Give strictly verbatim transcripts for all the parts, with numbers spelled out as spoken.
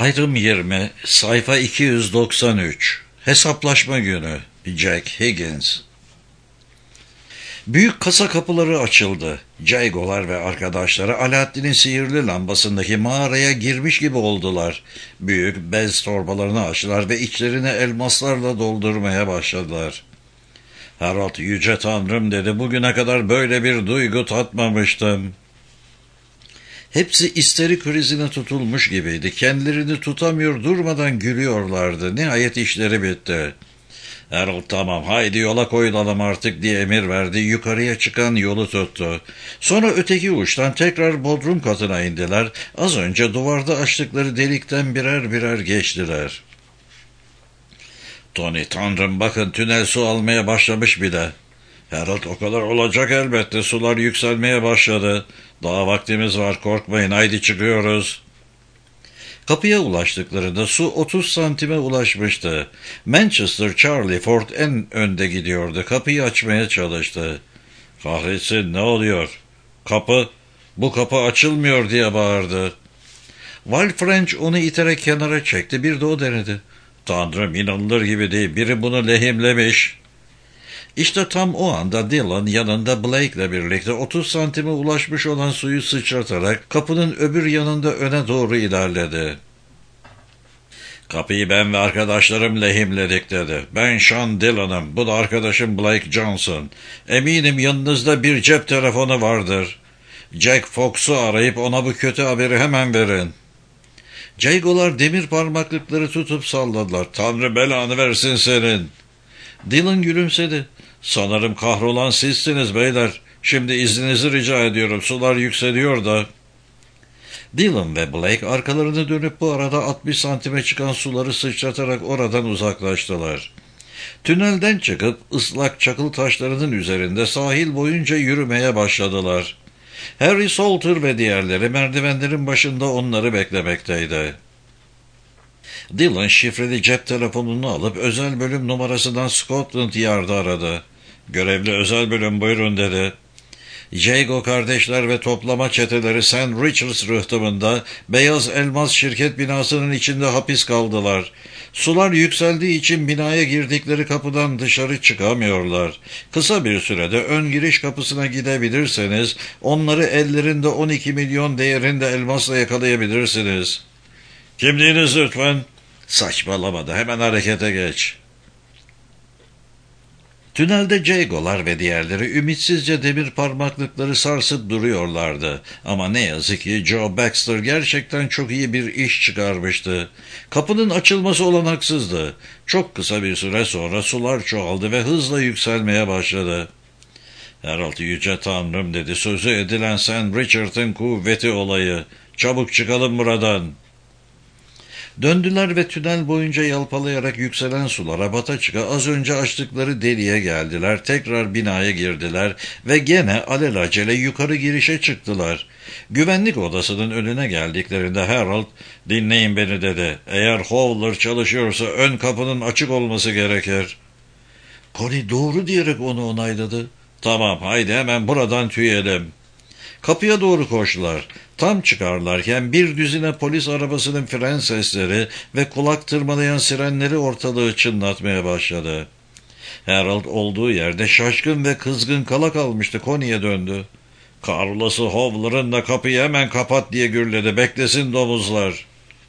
Ayrım yirmi, sayfa iki yüz doksan üç. Hesaplaşma günü. Jack Higgins. Büyük kasa kapıları açıldı. Jaego'lar ve arkadaşları Alaaddin'in sihirli lambasındaki mağaraya girmiş gibi oldular. Büyük bez torbalarını açtılar ve içlerine elmaslarla doldurmaya başladılar. Harold, yüce tanrım dedi, bugüne kadar böyle bir duygu tatmamıştım. Hepsi isteri krizine tutulmuş gibiydi. Kendilerini tutamıyor, durmadan gülüyorlardı. Nihayet işleri bitti. Harold, tamam haydi yola koyulalım artık diye emir verdi. Yukarıya çıkan yolu tuttu. Sonra öteki uçtan tekrar bodrum katına indiler. Az önce duvarda açtıkları delikten birer birer geçtiler. Tony, tanrım bakın, tünel su almaya başlamış bile. Harold, o kadar olacak elbette, sular yükselmeye başladı. Daha vaktimiz var, korkmayın, haydi çıkıyoruz. Kapıya ulaştıklarında su otuz santime ulaşmıştı. Manchester Charlie Ford en önde gidiyordu. Kapıyı açmaya çalıştı. Kahretsin, ne oluyor? Kapı, bu kapı açılmıyor diye bağırdı. Val French onu iterek kenara çekti. Bir de o denedi. Tanrım, inanılır gibi değil, biri bunu lehimlemiş. İşte tam o anda Dillon yanında Blake'le birlikte otuz santime ulaşmış olan suyu sıçratarak kapının öbür yanında öne doğru ilerledi. Kapıyı ben ve arkadaşlarım lehimledik dedi. Ben Sean Dillon'ım, bu da arkadaşım Blake Johnson. Eminim yanınızda bir cep telefonu vardır. Jack Fox'u arayıp ona bu kötü haberi hemen verin. Jaego'lar demir parmaklıkları tutup salladılar. Tanrı belanı versin senin. Dillon gülümsedi. Sanırım kahrolan sizsiniz beyler. Şimdi izninizi rica ediyorum. Sular yükseliyor da. Dillon ve Blake arkalarını dönüp bu arada altmış santime çıkan suları sıçratarak oradan uzaklaştılar. Tünelden çıkıp ıslak çakıl taşlarının üzerinde sahil boyunca yürümeye başladılar. Harry Salter ve diğerleri merdivenlerin başında onları beklemekteydi. Dillon şifreli cep telefonunu alıp özel bölüm numarasından Scotland Yard'ı aradı. Görevli özel bölüm, buyurun dedi. Jaego kardeşler ve toplama çeteleri Saint Richards rıhtımında Beyaz Elmas şirket binasının içinde hapis kaldılar. Sular yükseldiği için binaya girdikleri kapıdan dışarı çıkamıyorlar. Kısa bir sürede ön giriş kapısına gidebilirseniz onları ellerinde on iki milyon değerinde elmasla yakalayabilirsiniz. Kimliğiniz lütfen. Saçmalamadı, hemen harekete geç. Tünelde Jaego'lar ve diğerleri ümitsizce demir parmaklıkları sarsıp duruyorlardı. Ama ne yazık ki Joe Baxter gerçekten çok iyi bir iş çıkarmıştı. Kapının açılması olanaksızdı. Çok kısa bir süre sonra sular çoğaldı ve hızla yükselmeye başladı. Harold, yüce tanrım dedi, sözü edilen Saint Richard'ın kuvveti olayı. Çabuk çıkalım buradan. Döndüler ve tünel boyunca yalpalayarak yükselen sulara bata çıka az önce açtıkları deliğe geldiler. Tekrar binaya girdiler ve gene alelacele yukarı girişe çıktılar. Güvenlik odasının önüne geldiklerinde Harold, dinleyin beni dedi. Eğer Howler çalışıyorsa ön kapının açık olması gerekir. Connie doğru diyerek onu onayladı. Tamam, haydi hemen buradan tüyelim. Kapıya doğru koştular. Tam çıkarlarken bir düzine polis arabasının fren sesleri ve kulak tırmalayan sirenleri ortalığı çınlatmaya başladı. Harold olduğu yerde şaşkın ve kızgın kala kalmıştı. Connie'ye döndü. Karlası Howler'ın da kapıyı hemen kapat diye gürledi. Beklesin domuzlar.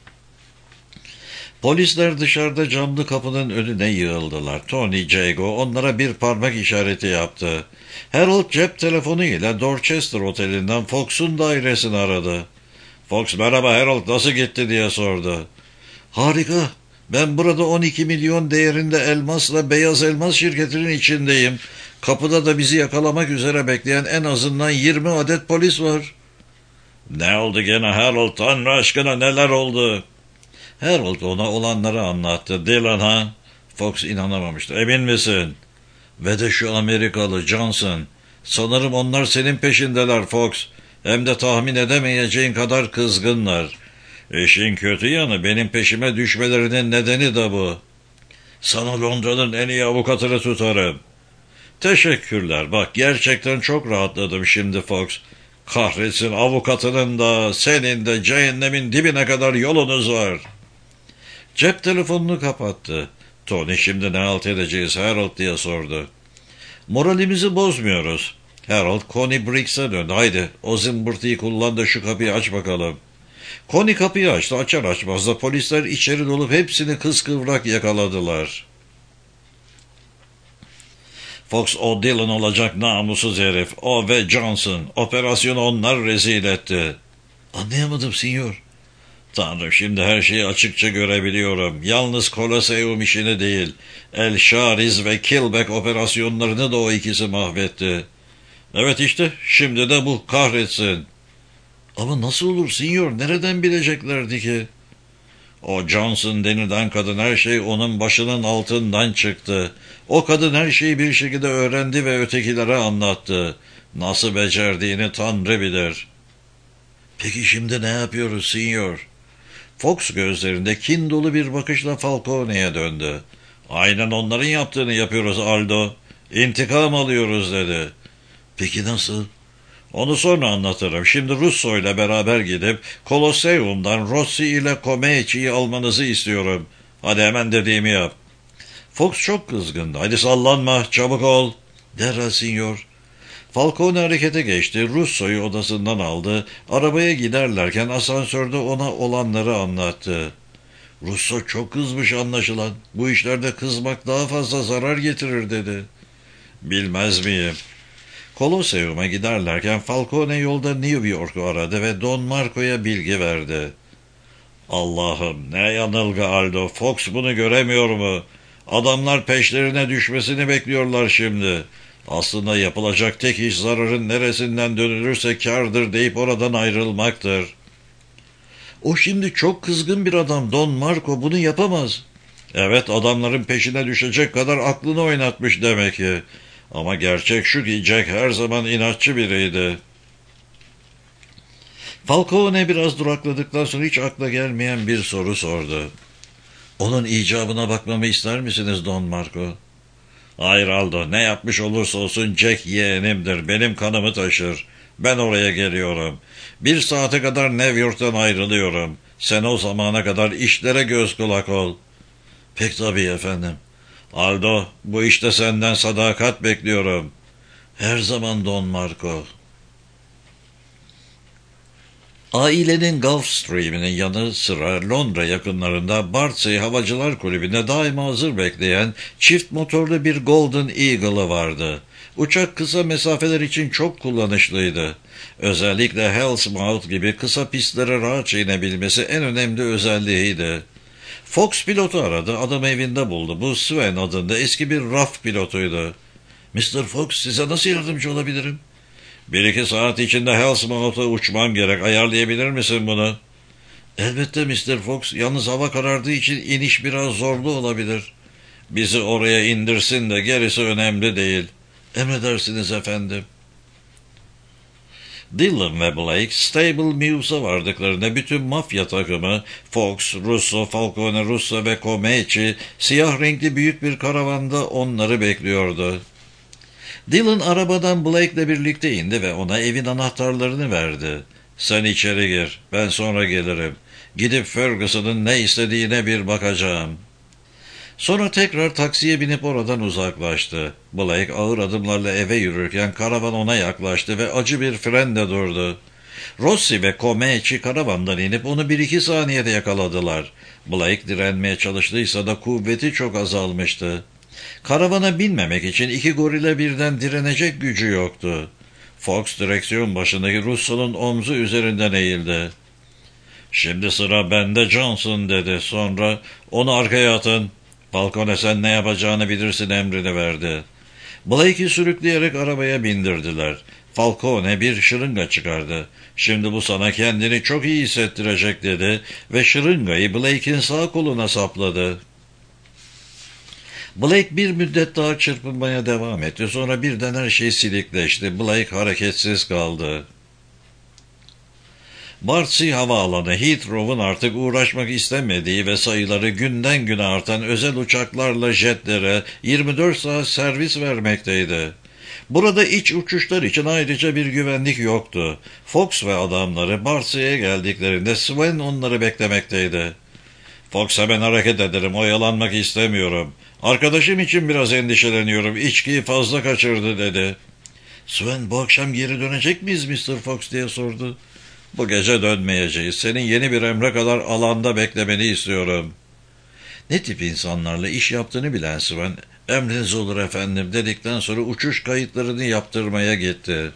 Polisler dışarıda camlı kapının önüne yığıldılar. Tony Jaego onlara bir parmak işareti yaptı. Harold cep telefonuyla Dorchester Oteli'nden Fox'un dairesini aradı. Fox, merhaba Harold, nasıl gitti diye sordu. Harika, ben burada on iki milyon değerinde elmasla Beyaz Elmas şirketinin içindeyim. Kapıda da bizi yakalamak üzere bekleyen en azından yirmi adet polis var. Ne oldu gene Harold, Tanrı aşkına neler oldu? Harold ona olanları anlattı. Dillon ha? Fox inanamamıştı. Emin misin? Ve de şu Amerikalı Johnson. Sanırım onlar senin peşindeler Fox. Hem de tahmin edemeyeceğin kadar kızgınlar. İşin kötü yanı benim peşime düşmelerinin nedeni de bu. Sana Londra'nın en iyi avukatını tutarım. Teşekkürler. Bak gerçekten çok rahatladım şimdi Fox. Kahretsin, avukatının da senin de cehennemin dibine kadar yolunuz var. Cep telefonunu kapattı. Tony, şimdi ne halt edeceğiz Harold diye sordu. Moralimizi bozmuyoruz. Harold Connie Briggs'e döndü. Haydi o zımbırtıyı kullan da şu kapıyı aç bakalım. Connie kapıyı açtı. Açar açmaz da polisler içeri dolup hepsini kıskıvrak yakaladılar. Fox o Dillon olacak namussuz herif. O ve Johnson. Operasyonu onlar rezil etti. Anlayamadım sinyor. Tanrım, şimdi her şeyi açıkça görebiliyorum. Yalnız Colosseum işini değil. El Şariz ve Kilbeck operasyonlarını da o ikisi mahvetti. Evet işte, şimdi de bu kahretsin. Ama nasıl olur sinyor? Nereden bileceklerdi ki? O Johnson denilen kadın, her şey onun başının altından çıktı. O kadın her şeyi bir şekilde öğrendi ve ötekilere anlattı. Nasıl becerdiğini Tanrı bilir. Peki şimdi ne yapıyoruz sinyor? Fox gözlerinde kin dolu bir bakışla Falcone'ye döndü. Aynen onların yaptığını yapıyoruz Aldo. İntikam alıyoruz dedi. Peki nasıl? Onu sonra anlatırım. Şimdi Russo ile beraber gidip Colosseum'dan Rossi ile Comeci'yi almanızı istiyorum. Hadi hemen dediğimi yap. Fox çok kızgındı. Hadi sallanma, çabuk ol. Derhal sinyor. Falcone harekete geçti. Russo'yu odasından aldı. Arabaya giderlerken asansörde ona olanları anlattı. Russo çok kızmış anlaşılan. Bu işlerde kızmak daha fazla zarar getirir dedi. Bilmez miyim? Colosseum'a giderlerken Falcone yolda New York'u aradı ve Don Marco'ya bilgi verdi. Allah'ım, ne yanılgı Aldo. Fox bunu göremiyor mu? Adamlar peşlerine düşmesini bekliyorlar şimdi. Aslında yapılacak tek iş zararın neresinden dönülürse kârdır deyip oradan ayrılmaktır. O şimdi çok kızgın bir adam. Don Marco bunu yapamaz. Evet, adamların peşine düşecek kadar aklını oynatmış demek ki. Ama gerçek şu ki Jack her zaman inatçı biriydi. Falcone biraz durakladıktan sonra hiç akla gelmeyen bir soru sordu. Onun icabına bakmamı ister misiniz Don Marco? Hayır Aldo, ne yapmış olursa olsun Jack yeğenimdir, benim kanımı taşır. Ben oraya geliyorum. Bir saate kadar New York'tan ayrılıyorum. Sen o zamana kadar işlere göz kulak ol. Pek tabii efendim. Aldo, bu işte senden sadakat bekliyorum. Her zaman Don Marco. Ailenin Gulf Stream'inin yanı sıra Londra yakınlarında Bardsey Havacılar Kulübü'nde daima hazır bekleyen çift motorlu bir Golden Eagle'ı vardı. Uçak kısa mesafeler için çok kullanışlıydı. Özellikle Hell's Mouth gibi kısa pistlere rahatça inebilmesi en önemli özelliğiydi. Fox pilotu aradı, adamı evinde buldu. Bu Sven adında eski bir raf pilotuydu. mister Fox, size nasıl yardımcı olabilirim? Bir iki saat içinde Hell's Mouth'a uçmam gerek. Ayarlayabilir misin bunu? Elbette mister Fox. Yalnız hava karardığı için iniş biraz zorlu olabilir. Bizi oraya indirsin de gerisi önemli değil. Emredersiniz efendim. Dillon ve Blake Stable Mews'a vardıklarında bütün mafya takımı Fox, Russo, Falcone, Russo ve Comeci siyah renkli büyük bir karavanda onları bekliyordu. Dillon arabadan Blake'le birlikte indi ve ona evin anahtarlarını verdi. Sen içeri gir, ben sonra gelirim. Gidip Ferguson'ın ne istediğine bir bakacağım. Sonra tekrar taksiye binip oradan uzaklaştı. Blake ağır adımlarla eve yürürken karavan ona yaklaştı ve acı bir frenle durdu. Rossi ve Comeci karavandan inip onu bir iki saniyede yakaladılar. Blake direnmeye çalıştıysa da kuvveti çok azalmıştı. Karavana binmemek için iki gorile birden direnecek gücü yoktu. Fox direksiyon başındaki Russo'nun omzu üzerinden eğildi. Şimdi sıra bende Johnson dedi. Sonra onu arkaya atın. Falcone, sen ne yapacağını bilirsin emrini verdi. Blake'i sürükleyerek arabaya bindirdiler. Falcone bir şırınga çıkardı. Şimdi bu sana kendini çok iyi hissettirecek dedi ve şırıngayı Blake'in sağ koluna sapladı. Blake bir müddet daha çırpınmaya devam etti. Sonra birden her şey silikleşti. Blake hareketsiz kaldı. Bardsey Havaalanı, Heathrow'un artık uğraşmak istemediği ve sayıları günden güne artan özel uçaklarla jetlere yirmi dört saat servis vermekteydi. Burada iç uçuşlar için ayrıca bir güvenlik yoktu. Fox ve adamları Bardsey'e geldiklerinde Sven onları beklemekteydi. Fox, hemen hareket ederim. Oyalanmak istemiyorum. Arkadaşım için biraz endişeleniyorum. İçkiyi fazla kaçırdı dedi. Sven, bu akşam geri dönecek miyiz mister Fox diye sordu. Bu gece dönmeyeceğiz. Senin yeni bir emre kadar alanda beklemeni istiyorum. Ne tip insanlarla iş yaptığını bilen Sven, emriniz olur efendim dedikten sonra uçuş kayıtlarını yaptırmaya gitti.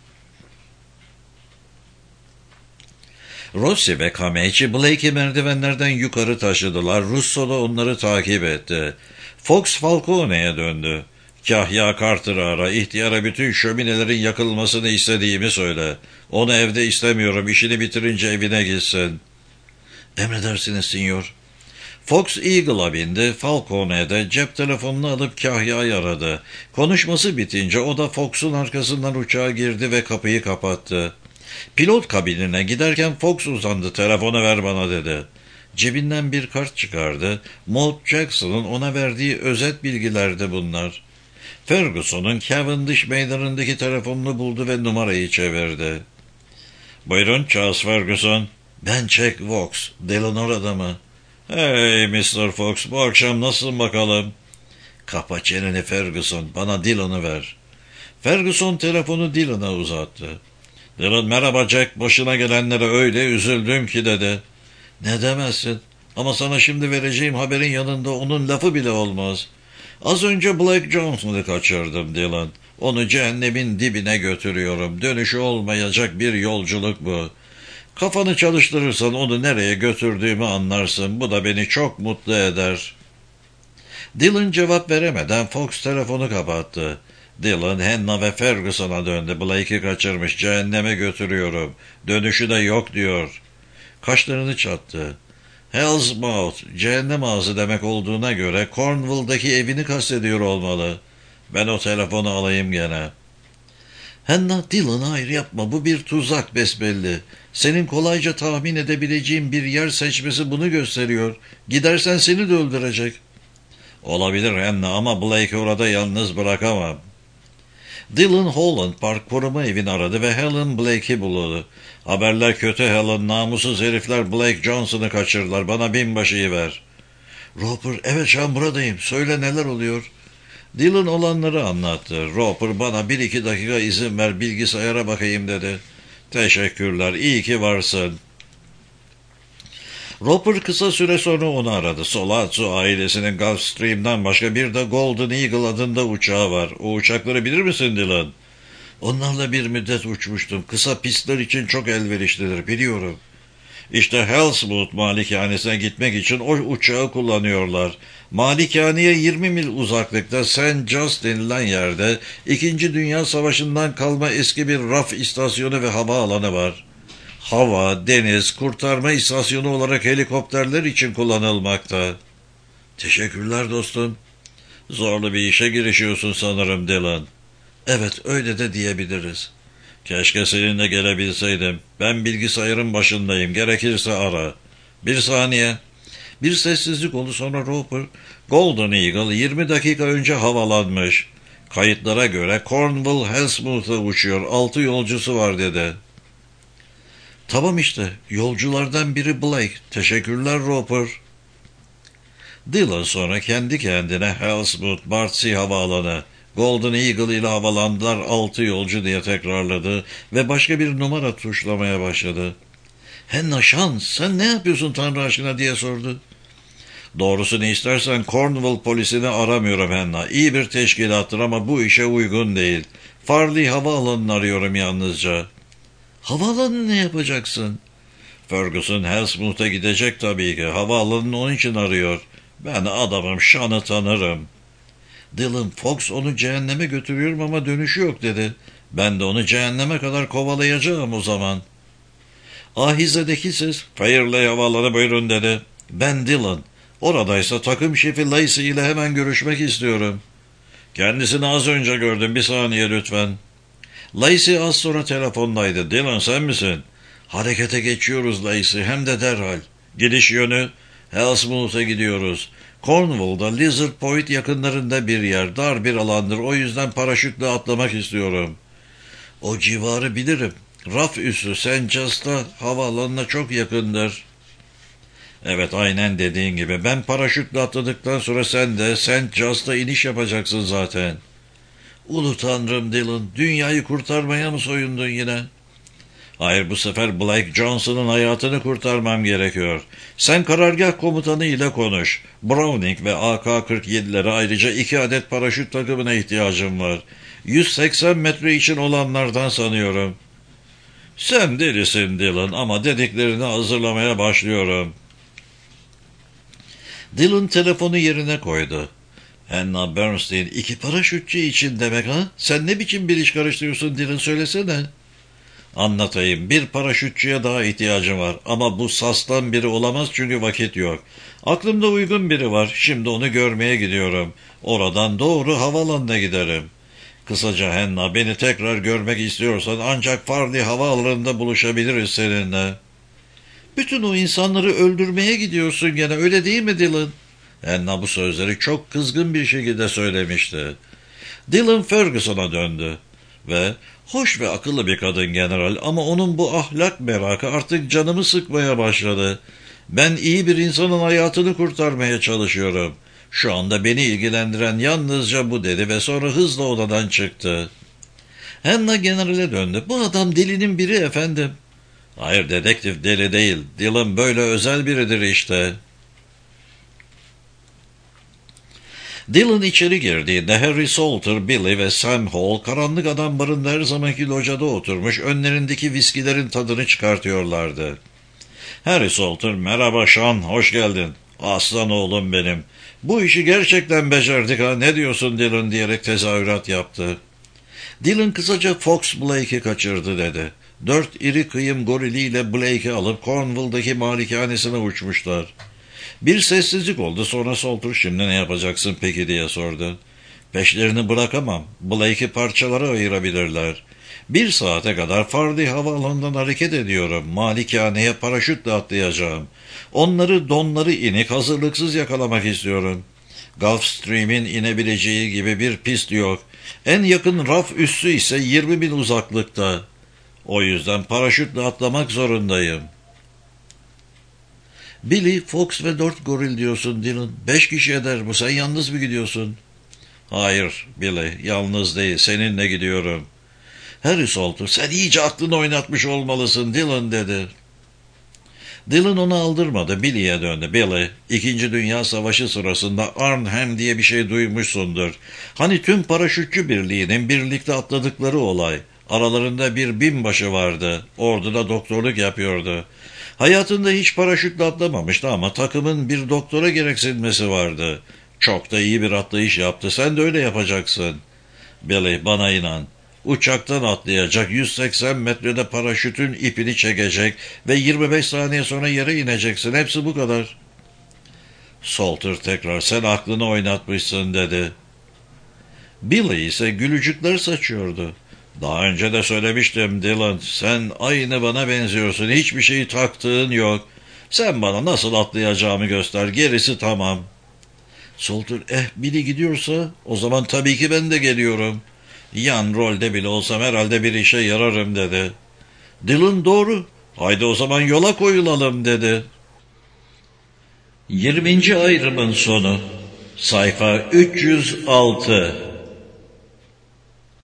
Rossi ve Kameichi Blake'i merdivenlerden yukarı taşıdılar. Russo da onları takip etti. Fox Falcone'ye döndü. Kahya Carter'ı ara, ihtiyara bütün şöminelerin yakılmasını istediğimi söyle. Onu evde istemiyorum, işini bitirince evine gitsin. Emredersiniz sinyor. Fox Eagle'a bindi. Falcone de cep telefonunu alıp Kahya'yı aradı. Konuşması bitince o da Fox'un arkasından uçağa girdi ve kapıyı kapattı. Pilot kabinine giderken Fox uzandı. Telefonu ver bana dedi. Cebinden bir kart çıkardı. Maud Jackson'ın ona verdiği özet bilgilerdi bunlar. Ferguson'un Cavendish meydanındaki telefonunu buldu ve numarayı çevirdi. Buyurun Charles Ferguson. Ben Jack Fox, Delano adamı. Hey mister Fox, bu akşam nasılsın bakalım? Kapa çeneni Ferguson, bana Dylan'ı ver. Ferguson telefonu Dylan'a uzattı. Dylan, merhaba Jack, başına gelenlere öyle üzüldüm ki dedi. Ne demezsin, ama sana şimdi vereceğim haberin yanında onun lafı bile olmaz. Az önce Blake Johnson'u kaçırdım Dylan. Onu cehennemin dibine götürüyorum. Dönüşü olmayacak bir yolculuk bu. Kafanı çalıştırırsan onu nereye götürdüğümü anlarsın. Bu da beni çok mutlu eder. Dylan cevap veremeden Fox telefonu kapattı. Dylan, Hannah ve Ferguson'a döndü. Blake'i kaçırmış, cehenneme götürüyorum. Dönüşü de yok diyor. Kaşlarını çattı. Hell's Mouth, cehennem ağzı demek olduğuna göre Cornwall'daki evini kastediyor olmalı. Ben o telefonu alayım gene. Hannah, Dylan, hayır yapma, bu bir tuzak besbelli. Senin kolayca tahmin edebileceğin bir yer seçmesi bunu gösteriyor. Gidersen seni de öldürecek. Olabilir Hannah, ama Blake'i orada yalnız bırakamam. Dylan Holland Park koruma evini aradı ve Helen Blake'i buldu. Haberler kötü Helen, namussuz herifler Blake Johnson'ı kaçırdılar. Bana binbaşıyı ver. Roper, evet şu buradayım. Söyle neler oluyor? Dylan olanları anlattı. Roper, bana bir iki dakika izin ver, bilgisayara bakayım dedi. Teşekkürler, iyi ki varsın. Roper kısa süre sonra onu aradı. Solatsu ailesinin Gulfstream'den başka bir de Golden Eagle adında uçağı var. O uçakları bilir misin Dylan? Onlarla bir müddet uçmuştum. Kısa pistler için çok elverişlidir, biliyorum. İşte Hellsmouth malikanesine gitmek için o uçağı kullanıyorlar. Malikaneye yirmi mil uzaklıkta Saint Just denilen yerde İkinci Dünya Savaşı'ndan kalma eski bir raf istasyonu ve havaalanı var. Hava, deniz, kurtarma istasyonu olarak helikopterler için kullanılmakta. Teşekkürler dostum. Zorlu bir işe girişiyorsun sanırım Dylan. Evet, öyle de diyebiliriz. Keşke seninle gelebilseydim. Ben bilgisayarın başındayım. Gerekirse ara. Bir saniye. Bir sessizlik oldu, sonra Roper, Golden Eagle yirmi dakika önce havalanmış. Kayıtlara göre Cornwall Hellsmouth'a uçuyor. Altı yolcusu var dedi. Tamam işte. Yolculardan biri Blake. Teşekkürler Roper. Dylan sonra kendi kendine Hellsmouth, Bardsey havaalanı, Golden Eagle ile havalandılar altı yolcu diye tekrarladı ve başka bir numara tuşlamaya başladı. Hannah Şans, sen ne yapıyorsun Tanrı aşkına diye sordu. Doğrusunu istersen Cornwall polisini aramıyorum Hannah. İyi bir teşkilattır ama bu işe uygun değil. Farley havaalanını arıyorum yalnızca. Havaalanını ne yapacaksın? Ferguson Hellsmouth'a gidecek tabii ki. Havaalanını onun için arıyor. Ben adamım, Şan'ı tanırım. Dylan, Fox onu cehenneme götürüyorum ama dönüşü yok dedi. Ben de onu cehenneme kadar kovalayacağım o zaman. Ahizedeki ses, Fairley havaalanı buyurun dedi. Ben Dylan. Oradaysa takım şefi Lacey ile hemen görüşmek istiyorum. Kendisini az önce gördüm, bir saniye lütfen. Lacey az sonra telefondaydı. Dylan, sen misin? Harekete geçiyoruz Lacey, hem de derhal. Gidiş yönü Hellsmouth'a gidiyoruz. Cornwall'da Lizard Point yakınlarında bir yer, dar bir alandır, o yüzden paraşütle atlamak istiyorum. O civarı bilirim. Raf üssü Saint Just'a havaalanına çok yakındır. Evet, aynen dediğin gibi. Ben paraşütle atladıktan sonra sen de Saint Just'a iniş yapacaksın zaten. Ulu Tanrım Dylan, dünyayı kurtarmaya mı soyundun yine? Hayır, bu sefer Blake Johnson'ın hayatını kurtarmam gerekiyor. Sen karargah komutanı ile konuş. Browning ve A K kırk yedilere ayrıca iki adet paraşüt takımına ihtiyacım var. yüz seksen metre için olanlardan sanıyorum. Sen delisin Dylan, ama dediklerini hazırlamaya başlıyorum. Dylan telefonu yerine koydu. Hannah Bernstein, iki paraşütçü için demek ha? Sen ne biçim bir iş karıştırıyorsun Dylan, söylesene. Anlatayım. Bir paraşütçüye daha ihtiyacım var. Ama bu sastan biri olamaz çünkü vakit yok. Aklımda uygun biri var. Şimdi onu görmeye gidiyorum. Oradan doğru havaalanına giderim. Kısaca Hannah, beni tekrar görmek istiyorsan ancak Farley havaalanında buluşabiliriz seninle. Bütün o insanları öldürmeye gidiyorsun gene, öyle değil mi Dylan? Hannah bu sözleri çok kızgın bir şekilde söylemişti. Dylan Ferguson'a döndü ve hoş ve akıllı bir kadın general, ama onun bu ahlak merakı artık canımı sıkmaya başladı. Ben iyi bir insanın hayatını kurtarmaya çalışıyorum. Şu anda beni ilgilendiren yalnızca bu, dedi ve sonra hızla odadan çıktı. Hannah generale döndü. Bu adam delinin biri efendim. Hayır, dedektif deli değil. Dylan böyle özel biridir işte. Dylan içeri girdiğinde Harry Salter, Billy ve Sam Hall karanlık adam barında her zamanki locada oturmuş önlerindeki viskilerin tadını çıkartıyorlardı. Harry Salter, merhaba Sean, hoş geldin. Aslan oğlum benim. Bu işi gerçekten becerdik ha, ne diyorsun Dylan, diyerek tezahürat yaptı. Dylan kısaca Fox Blake'i kaçırdı dedi. Dört iri kıyım goriliyle Blake'i alıp Cornwall'daki malikanesine uçmuşlar. Bir sessizlik oldu, sonra Salter, şimdi ne yapacaksın peki diye sordu. Peşlerini bırakamam. Blake'i parçalara ayırabilirler. Bir saate kadar Farley havaalanından hareket ediyorum. Malikaneye paraşütle atlayacağım. Onları donları inik hazırlıksız yakalamak istiyorum. Gulfstream'in inebileceği gibi bir pist yok. En yakın raf üssü ise yirmi mil uzaklıkta. O yüzden paraşütle atlamak zorundayım. Billy, Fox ve dört goril diyorsun Dylan. Beş kişi eder bu. Sen yalnız mı gidiyorsun? Hayır Billy, yalnız değil. Seninle gidiyorum. Harry Salter, sen iyice aklını oynatmış olmalısın Dylan, dedi. Dylan onu aldırmadı. Billy'ye döndü. Billy, İkinci Dünya Savaşı sırasında Arnhem diye bir şey duymuşsundur. Hani tüm paraşütçü birliğinin birlikte atladıkları olay. Aralarında bir binbaşı vardı. Orduda doktorluk yapıyordu. Hayatında hiç paraşütle atlamamıştı ama takımın bir doktora gereksinmesi vardı. Çok da iyi bir atlayış yaptı. Sen de öyle yapacaksın. Billy, bana inan. Uçaktan atlayacak, yüz seksen metrede paraşütün ipini çekecek ve yirmi beş saniye sonra yere ineceksin. Hepsi bu kadar. Salter tekrar, sen aklını oynatmışsın, dedi. Billy ise gülücükler saçıyordu. Daha önce de söylemiştim Dylan, sen aynı bana benziyorsun, hiçbir şeyi taktığın yok. Sen bana nasıl atlayacağımı göster, gerisi tamam. Salter, eh Billy gidiyorsa o zaman tabii ki ben de geliyorum. Yan rolde bile olsam herhalde bir işe yararım, dedi. Dylan, doğru, haydi o zaman yola koyulalım, dedi. yirminci ayrımın sonu. Sayfa üç yüz altı.